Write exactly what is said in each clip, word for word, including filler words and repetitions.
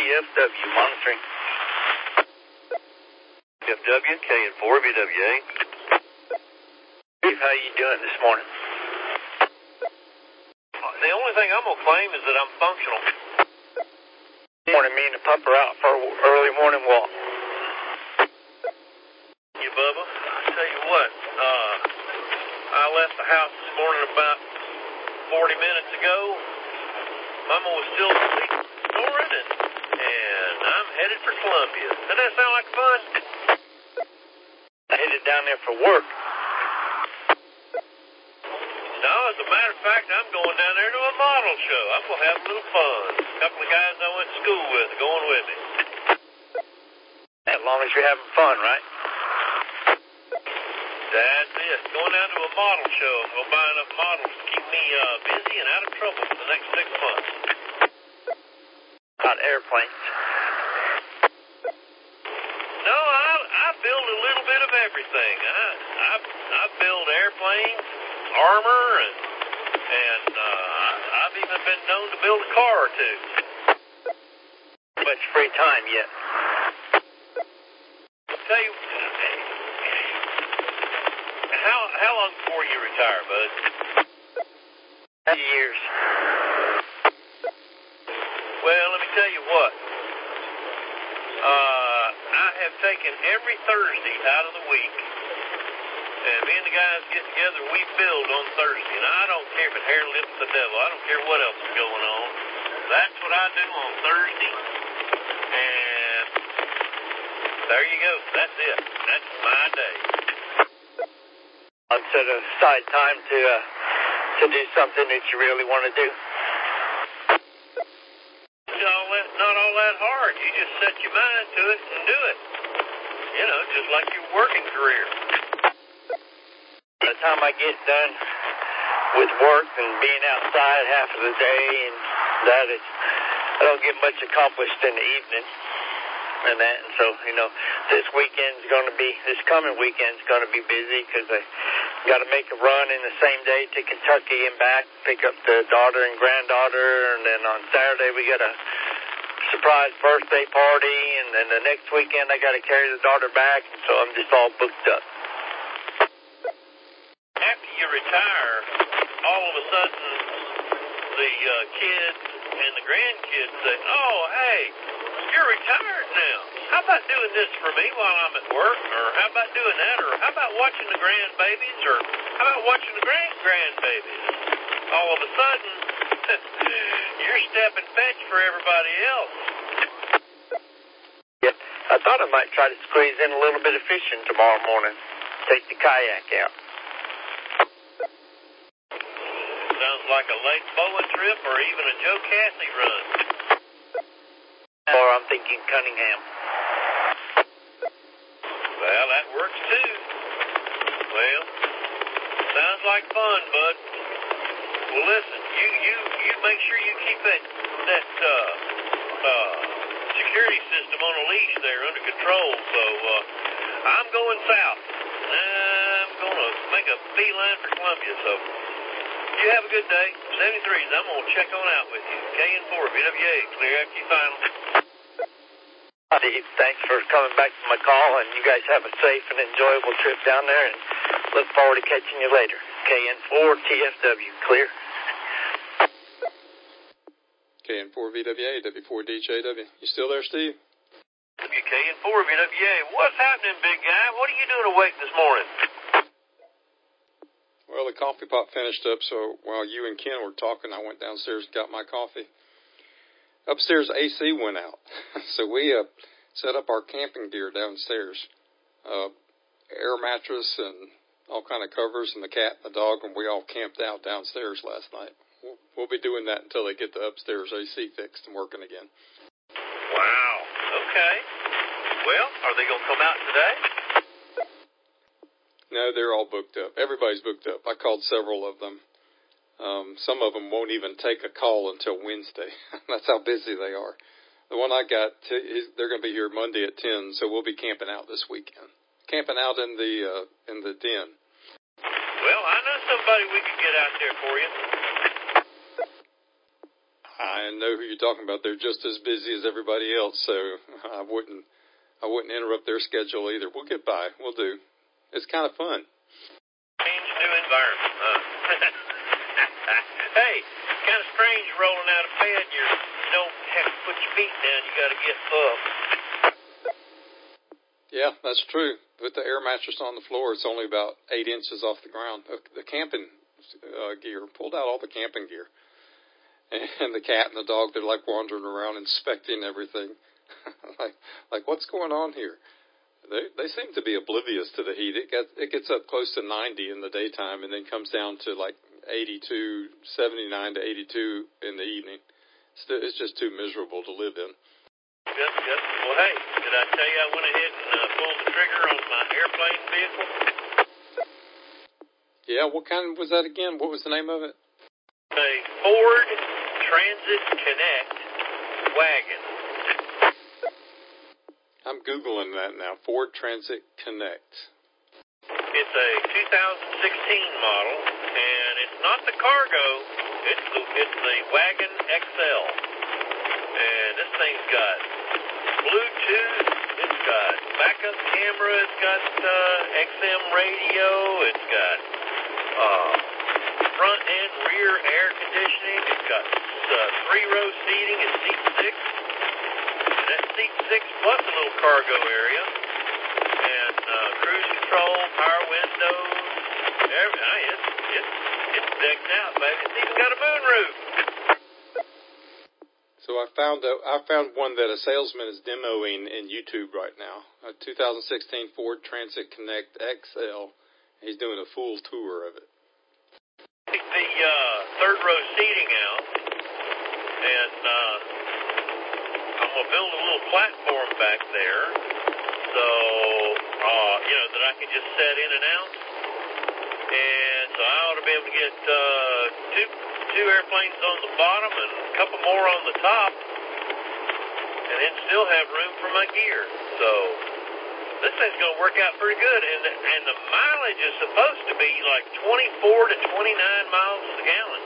F W monitoring. T F W, K N four V W A. Steve, how you doing this morning? The only thing I'm going to claim is that I'm functional. Morning, me and the pup are out for an early morning walk. You, Bubba, I tell you what, uh, I left the house this morning about forty minutes ago. Mama was still asleep, snoring, and, and I'm headed for Columbia. Does that sound like fun? I headed down there for work. No, as a matter of fact, I'm going down there to a model show. I'm going to have a little fun. A couple of guys I went to school with are going with me. As long as you're having fun, right? That's it. Going down to a model show. I'm going to buy enough models to keep me uh, busy and out of trouble for the next six months. Not airplanes. No, I, I build a little bit of everything. I, I, I build airplanes, armor, and, and uh, I've even been known to build a car or two. Much free time yet? I'll tell you, how, how long before you retire, bud? Years. Well, let me tell you what. Uh, I have taken every Thursday out of the week, and me and the guys get together, we build on Thursday, and I don't care if it hair lips the devil. I don't care what else is going on. That's what I do on Thursday, and there you go. That's it. That's my day. I'd set aside time to, uh, to do something that you really want to do. All that, not all that hard. You just set your mind to it and do it. You know, just like your working career. By the time I get done with work and being outside half of the day and that, it's, I don't get much accomplished in the evening and that. And so, you know, this weekend's going to be, this coming weekend's going to be busy because I got to make a run in the same day to Kentucky and back, pick up the daughter and granddaughter, and then on Saturday we got a surprise birthday party, and then the next weekend I got to carry the daughter back, and so I'm just all booked up. After you retire, all of a sudden the uh, kids and the grandkids say, oh, hey, you're retired now. How about doing this for me while I'm at work? Or how about doing that? Or how about watching the grandbabies? Or how about watching the grand-grandbabies? All of a sudden, you're stepping fetch for everybody else. Yeah, I thought I might try to squeeze in a little bit of fishing tomorrow morning. Take the kayak out. Sounds like a Lake Bowen trip or even a Joe Cassie run. Or I'm thinking Cunningham. Well, that works too. Well, sounds like fun, bud. Well, listen, you you you make sure you keep that that uh, uh, security system on a leash there under control. So uh, I'm going south. I'm gonna make a beeline for Columbia. So you have a good day. seventy-threes, I'm gonna check on out with you. K N four V W A, clear after you final. Steve, thanks for coming back to my call, and you guys have a safe and enjoyable trip down there, and look forward to catching you later. K N four T F W, clear. K N four V W A, W four D J W. You still there, Steve? K N four V W A, what's happening, big guy? What are you doing awake this morning? Well, the coffee pot finished up, so while you and Ken were talking, I went downstairs and got my coffee. Upstairs, A C went out, so we uh, set up our camping gear downstairs. Uh, air mattress and all kind of covers, and the cat and the dog, and we all camped out downstairs last night. We'll, we'll be doing that until they get the upstairs A C fixed and working again. Wow, okay. Well, are they going to come out today? No, they're all booked up. Everybody's booked up. I called several of them. Um, some of them won't even take a call until Wednesday. That's how busy they are. The one I got, t- they're going to be here Monday at ten, so we'll be camping out this weekend. Camping out in the uh, in the den. Well, I know somebody we could get out there for you. I know who you're talking about. They're just as busy as everybody else, so I wouldn't I wouldn't interrupt their schedule either. We'll get by. We'll do. It's kind of fun. Change new environment, huh? Hey, it's kind of strange rolling out of bed. You don't have to put your feet down. You got to get up. Yeah, that's true. Put the air mattress on the floor. It's only about eight inches off the ground. The camping uh, gear, pulled out all the camping gear. And the cat and the dog, they're like wandering around inspecting everything. like, like what's going on here? They they seem to be oblivious to the heat. It gets, it gets up close to ninety in the daytime and then comes down to like eighty-two, seventy-nine to eighty-two in the evening. It's, it's just too miserable to live in. Yep, yep. Well, hey, did I tell you I went ahead and uh, pulled the trigger on my airplane vehicle? Yeah, what kind was that again? What was the name of it? A Ford Transit Connect wagon. I'm Googling that now. Ford Transit Connect. It's a two thousand sixteen model, and it's not the cargo. It's the it's the Wagon X L. And this thing's got Bluetooth, it's got backup camera, it's got uh, X M radio, it's got uh, front and rear air conditioning, it's got uh, three-row seating and seat six. And that's seat six plus a little cargo area. And uh, cruise control, power windows, everything. It's, it's, it's decked out, baby. It's even got a moonroof. So I found a, I found one that a salesman is demoing in YouTube right now. A two thousand sixteen Ford Transit Connect X L. He's doing a full tour of it. Take the uh, third row seating out, and uh, I'm gonna build a little platform back there, so uh, you know that I can just set in and out. And so I ought to be able to get uh, two two airplanes on the bottom and a couple more on the top, and then still have room for my gear. So this thing's going to work out pretty good, and the, and the mileage is supposed to be like twenty-four to twenty-nine miles a gallon.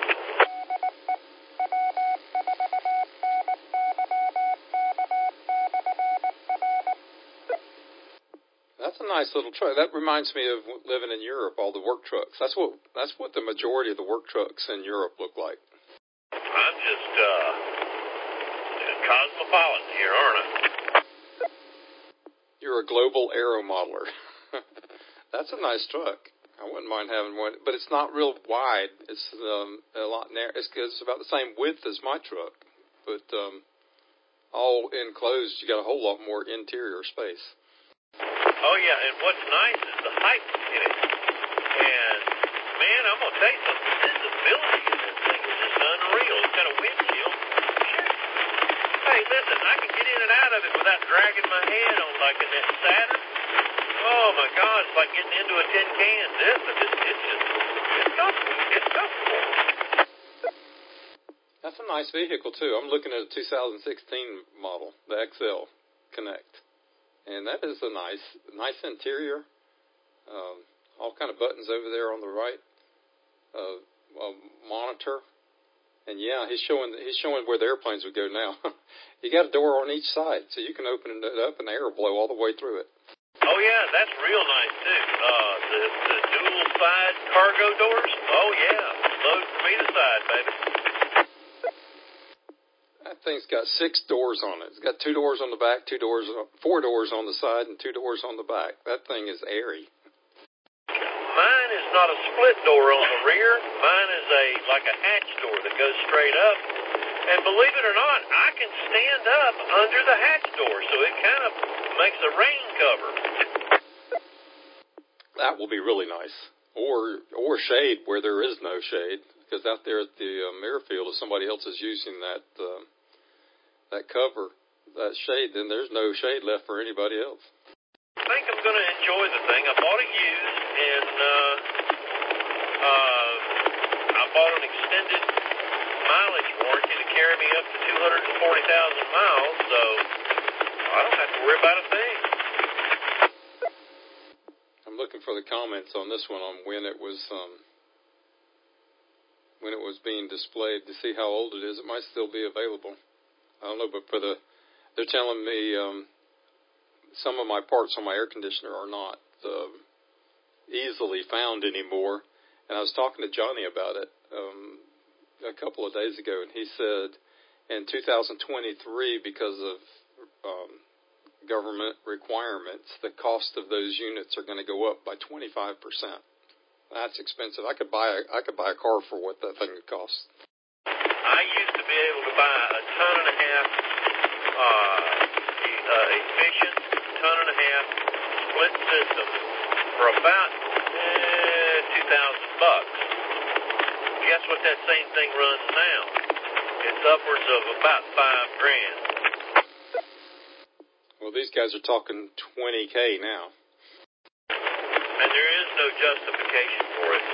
That's a nice little truck. That reminds me of living in Europe, all the work trucks. That's what that's what the majority of the work trucks in Europe look like. I'm just uh, cosmopolitan here, aren't I? You're a global aero modeler. That's a nice truck. I wouldn't mind having one, but it's not real wide. It's um, a lot narrow. It's, it's about the same width as my truck, but um, all enclosed. You got a whole lot more interior space. Oh, yeah, and what's nice is the height in it. And, man, I'm going to tell you something. The visibility in this thing is just unreal. It's got a windshield. Shoot. Hey, listen, I can get in and out of it without dragging my head on like in that Saturn. Oh, my God, it's like getting into a tin can. This, it's just, it's just, it's comfortable. It's comfortable. That's a nice vehicle, too. I'm looking at a two thousand sixteen model, the X L Connect. And that is a nice, nice interior. Um, all kind of buttons over there on the right. Uh, a monitor, and yeah, he's showing he's showing where the airplanes would go now. You got a door on each side, so you can open it up, and the air will blow all the way through it. Oh yeah, that's real nice too. Uh, the the dual side cargo doors. Oh yeah, load from either side, baby. That thing's got six doors on it. It's got two doors on the back, two doors, four doors on the side, and two doors on the back. That thing is airy. Mine is not a split door on the rear. Mine is a like a hatch door that goes straight up. And believe it or not, I can stand up under the hatch door, so it kind of makes a rain cover. That will be really nice. Or or shade where there is no shade. Because out there at the um, airfield, if somebody else is using that uh, that cover, that shade, then there's no shade left for anybody else. I think I'm going to enjoy the thing. I bought it used, and uh, uh, I bought an extended mileage warranty to carry me up to two hundred forty thousand miles, so I don't have to worry about a thing. I'm looking for the comments on this one on when it was... Um, when it was being displayed to see how old it is. It might still be available. I don't know, but for the, they're telling me um, some of my parts on my air conditioner are not uh, easily found anymore. And I was talking to Johnny about it um, a couple of days ago, and he said in two thousand twenty-three, because of um, government requirements, the cost of those units are going to go up by twenty-five percent. That's expensive. I could buy a, I could buy a car for what that thing would cost. I used to be able to buy a ton and a half uh, uh, efficient ton and a half split system for about eh, two thousand bucks. Guess what that same thing runs now? It's upwards of about five grand. Well, these guys are talking twenty K now. And there is no justification for it.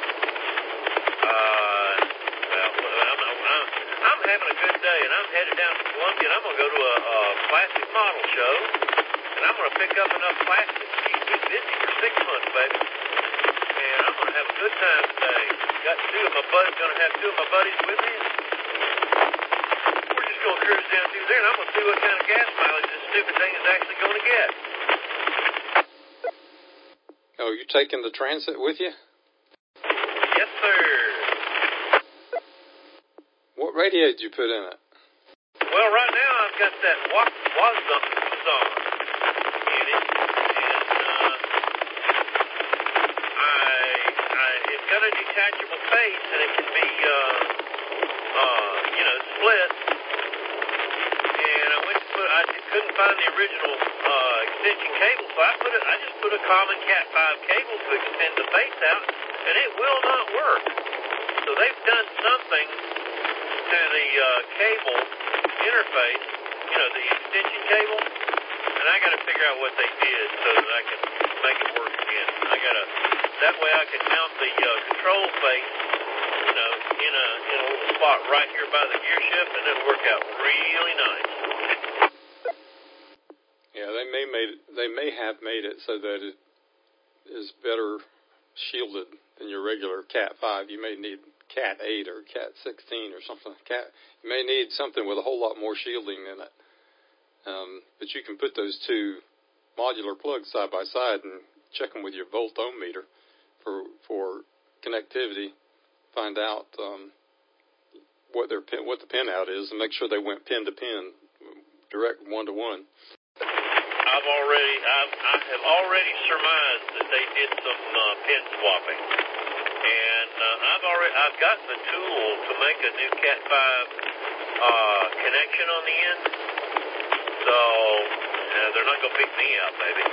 Uh, well, I'm, I'm, I'm having a good day, and I'm headed down to Columbia, and I'm going to go to a, a plastic model show, and I'm going to pick up enough plastic to keep me busy for six months, baby. And I'm going to have a good time today. Got two of my buddies, going to have two of my buddies with me. We're just going to cruise down through there, and I'm going to see what kind of gas mileage this stupid thing is actually going to get. Oh, you taking the transit with you? Yes, sir. What radio did you put in it? Well, right now I've got that Wazon in it, and uh, I, I, it's got a detachable face, and it can be, uh, uh, you know, split. And I went to put, I couldn't find the original uh, extension cable, so I put it. I just put a common Cat five cable to extend the face out, and it will not work. So they've done something to the uh, cable interface, you know, the extension cable, and I got to figure out what they did so that I can make it work again. I got to, that way I can mount the uh, control face, you know, in a in a little spot right here by the gear shift, and it'll work out really nice. Yeah, they may made it, they may have made it so that it is better shielded than your regular Cat five. You may need Cat eight or Cat sixteen or something. Cat, you may need something with a whole lot more shielding in it. Um, but you can put those two modular plugs side by side and check them with your volt ohm meter for for connectivity. Find out um, what their pin, what the pin out is, and make sure they went pin to pin, direct one to one. I've already, I've, I have already surmised that they did some uh, pin swapping, and uh, I've already, I've got the tool to make a new Cat five uh, connection on the end. So uh, they're not going to pick me out, baby.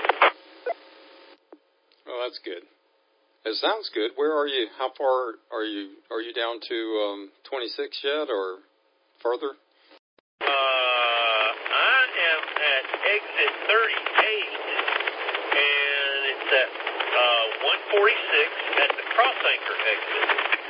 Well, that's good. It sounds good. Where are you? How far are you? Are you down to um, twenty-six yet, or further? Uh, I am at exit thirty-eight, and it's at uh, one forty-six at the cross anchor exit.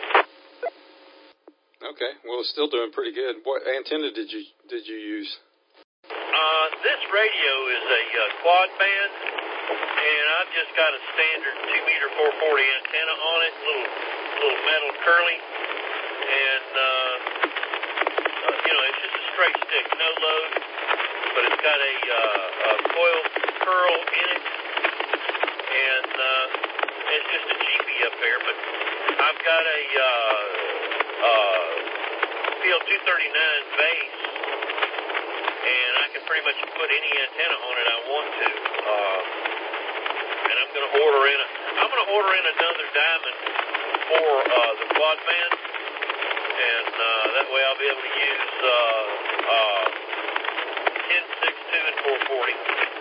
Okay. Well, it's still doing pretty good. What antenna did you did you use? Uh, this radio is a uh, quad band, and I've just got a standard two meter four forty antenna on it, little little metal curly, and uh, uh, you know, it's just a straight stick, no load, but it's got a, uh, a coil curl in it, and uh, it's just a G P up there. But I've got a uh, uh, P L two thirty-nine base, and I can pretty much put any antenna on it I want to. Uh, and I'm going to order in a, I'm going to order in another diamond for uh, the quad band, and uh, that way I'll be able to use uh, uh, ten, six, two, and four forty.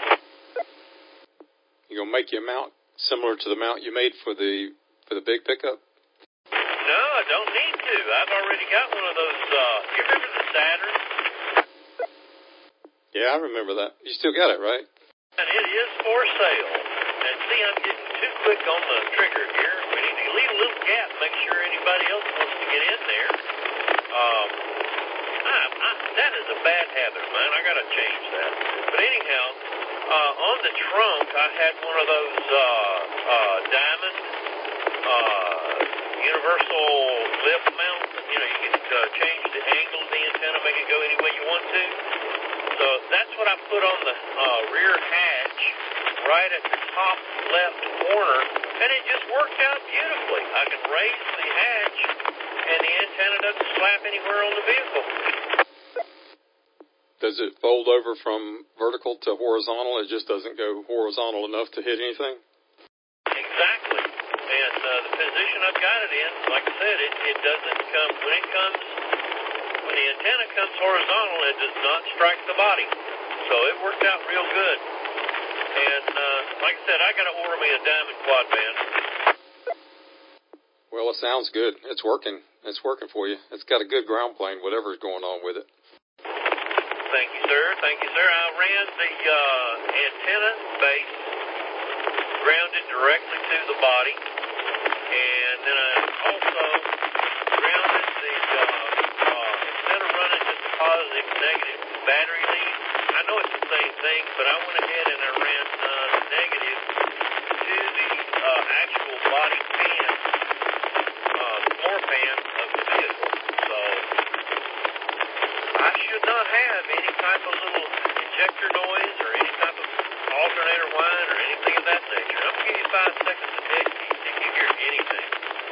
You gonna make your mount similar to the mount you made for the for the big pickup? No, I don't need to. I've already got one of those. Uh, you remember the Saturn? Yeah, I remember that. You still got it, right? And it is for sale. And see, I'm getting too quick on the trigger here. We need to leave a little gap, make sure anybody else wants to get in there. Um, I, I, that is a bad habit of mine. I got to change that. But anyhow, uh, on the trunk, I had one of those uh, uh, diamond, uh, universal lift mount. You know, you can uh, change the angle of the antenna, make it go any way you want to. So that's what I put on the uh, rear hatch right at the top left corner, and it just worked out beautifully. I can raise the hatch, and the antenna doesn't slap anywhere on the vehicle. Does it fold over from vertical to horizontal? It just doesn't go horizontal enough to hit anything? Exactly. And uh, the position I've got it in, like I said, it, it doesn't come, when it comes, when the antenna comes horizontal, it does not strike the body. So it worked out real good. And uh, like I said, I got to order me a diamond quad band. Well, it sounds good. It's working. It's working for you. It's got a good ground plane, whatever's going on with it. Thank you, sir. Thank you, sir. I ran the uh, antenna base grounded directly to the body, and then I also grounded the, uh, uh, instead of running just the positive, negative battery lead, I know it's the same thing, but I went ahead and I ran uh, the negative to the uh, actual body fan, uh, floor fan of the vehicle. So I should not have any type of little injector noise or any type of alternator whine or anything of that nature. I'm going to give you five seconds of dead key to see if you hear anything.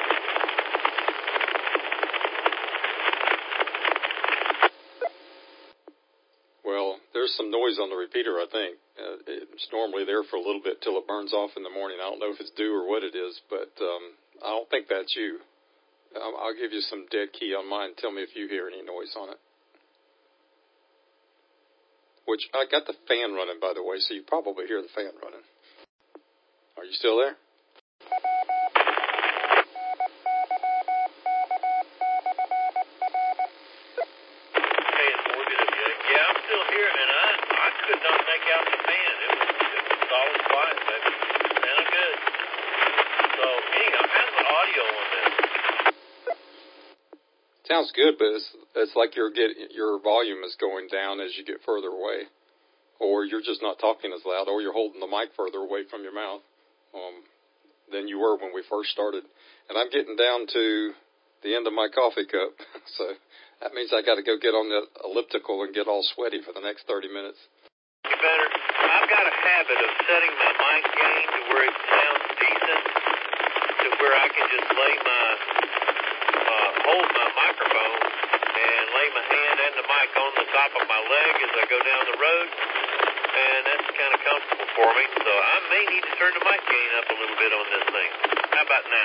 Well, there's some noise on the repeater, I think. Uh, it's normally there for a little bit till it burns off in the morning. I don't know if it's due or what it is, but um, I don't think that's you. Um, I'll give you some dead key on mine. Tell me if you hear any noise on it. Which, I got the fan running, by the way, so you probably hear the fan running. Are you still there? Okay, it's four B W A. Yeah, I'm still here, and I, I could not make out the fan. It was, it was solid quiet, baby. Sounded good. So, anyhow, how's the audio on this? Sounds good, but it's, it's like your get your volume is going down as you get further away, or you're just not talking as loud, or you're holding the mic further away from your mouth um, than you were when we first started. And I'm getting down to the end of my coffee cup, so that means I got to go get on the elliptical and get all sweaty for the next thirty minutes. You better. I've got a habit of setting my mic gain to where it sounds decent, to where I can just lay my Uh, hold my microphone and lay my hand and the mic on the top of my leg as I go down the road, and that's kind of comfortable for me. So I may need to turn the mic gain up a little bit on this thing. How about now?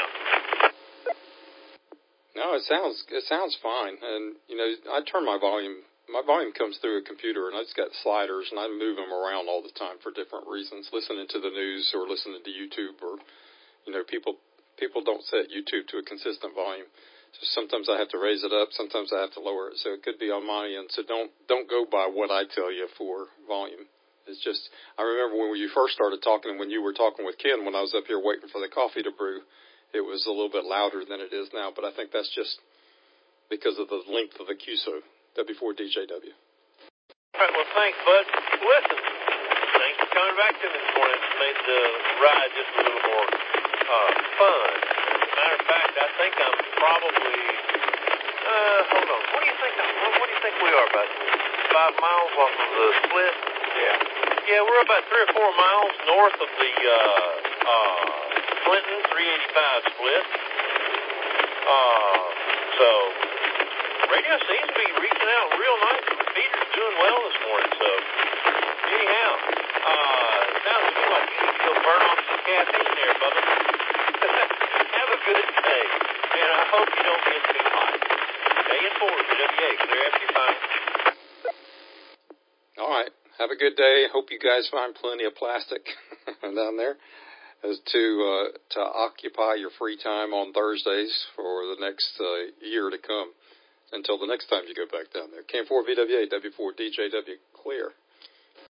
No, it sounds it sounds fine, and you know I turn my volume. My volume comes through a computer, and I just got sliders, and I move them around all the time for different reasons. Listening to the news or listening to YouTube, or you know people people don't set YouTube to a consistent volume. So sometimes I have to raise it up, sometimes I have to lower it. So it could be on my end. So don't don't go by what I tell you for volume. It's just, I remember when you first started talking, when you were talking with Ken, when I was up here waiting for the coffee to brew, it was a little bit louder than it is now. But I think that's just because of the length of the Q S O, W four D J W. All right, well, thanks, bud. Listen, thanks for coming back to me this morning. It's made the ride just a little more uh, fun. Matter of fact, I think I'm probably, uh, hold on, what do you think, I'm, what do you think we are, about five miles off of the split? Yeah. Yeah, we're about three or four miles north of the, uh, uh, Clinton three eighty-five split. Uh, so, radio seems to be reaching out real nice. The feeder's doing well this morning, so, anyhow, uh, sounds to me like you need to go burn off some caffeine there, Bubba. Have a good day, and I hope you don't get too hot. K N four B W A, clear after your phone. All right. Have a good day. Hope you guys find plenty of plastic down there as to uh, to occupy your free time on Thursdays for the next uh, year to come until the next time you go back down there. K N four B W A, W four D J W, clear.